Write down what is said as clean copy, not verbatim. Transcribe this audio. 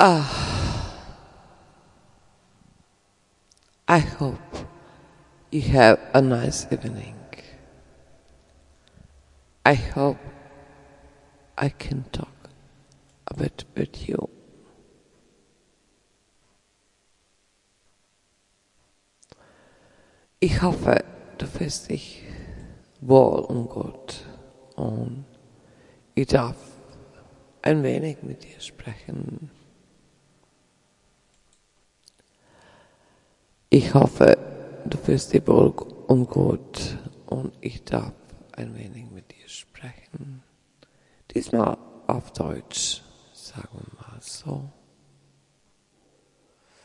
I hope you have a nice evening. I hope I can talk a bit with you. Ich hoffe, du fühlst dich wohl und gut und ich darf ein wenig mit dir sprechen. Ich hoffe, du fühlst dich wohl und gut und ich darf ein wenig mit dir sprechen. Diesmal auf Deutsch, sagen wir mal so.